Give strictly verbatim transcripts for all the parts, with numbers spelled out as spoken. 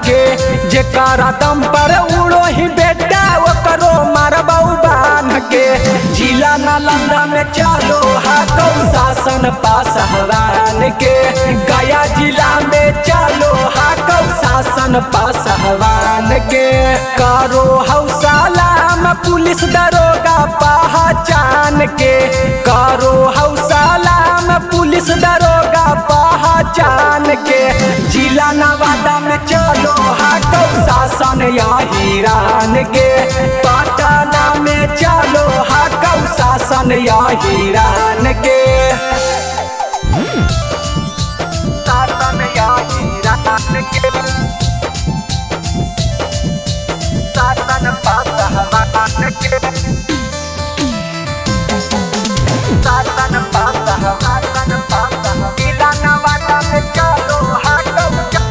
के जेकरा दम पर उड़ो ही बेटा ओकरो मारबौ बांध के। जिला नालंदा में चलो हाथो शासन पासवान के, गया जिला में चलो हाथो शासन पासवान के। करो हौसलाम पुलिस दरोगा पहचान के, करो हौसलाम पुलिस दरोगा पहचान के। जिला नवादा में चलो हाथो शासन या हिरान के, पटना में चलो हाथो शासन या हिरान के। शासन या हिरान के, शासन पासवान के, शासन पासवान पासवान। जिला नवादा में चलो हाथो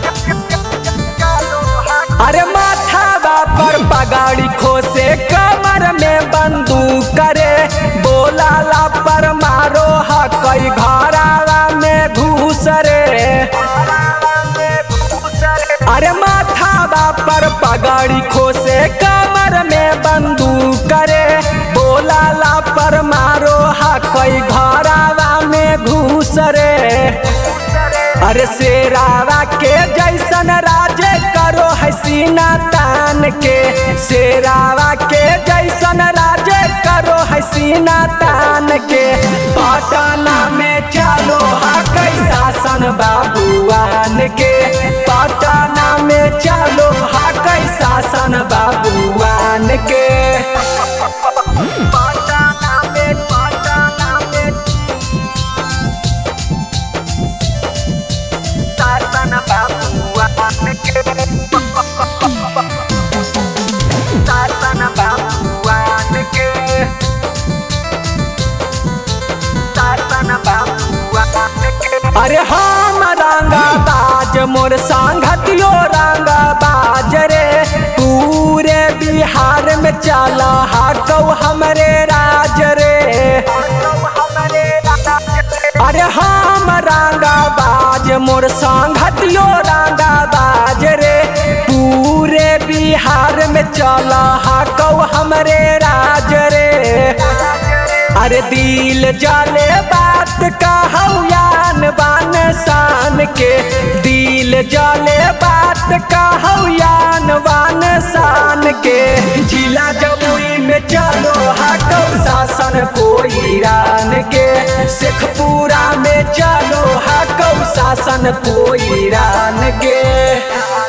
चलो हाथो। अरे माथा पर पगाड़ी खोसे कमर में बंदूक करे, बोलाला पर मारो हकई घरावा में घूस रे। अरे माथा पर पगाड़ी खोसे कमर में बंदूक करे, बोलाला पर मारो हकई घरावा में घूस रे। अरे शेरावा के जैसन राजे करो है सीना तान के, शेरावा के जैसन राजे करो है सीना तान के। पटना में चलो हकई शासन बाबुआन के, पटना में चलो हकई शासन बाबुआन के। पटना में पटना में शासन बाबुआन के, शासन बाबुआन के, शासन बाबुआन के। अरे हम रंगा बाज मोर संगतियो रंगा बाज रे, पूरे बिहार में चला हाथो हमरे राज रे। अरे हम रंगा बाज मोर संगतियो रंगा बाज रे, पूरे बिहार में चला हाथो हमरे राज रे। अरे दिल जाले बात कहौ यान बान शान के, दिल जाले बात कहौ यान बान शान के। जिला जमुई में चलो हाथो शासन कोई रान के, शेखपुरा में चलो हाथो शासन कोई रान के।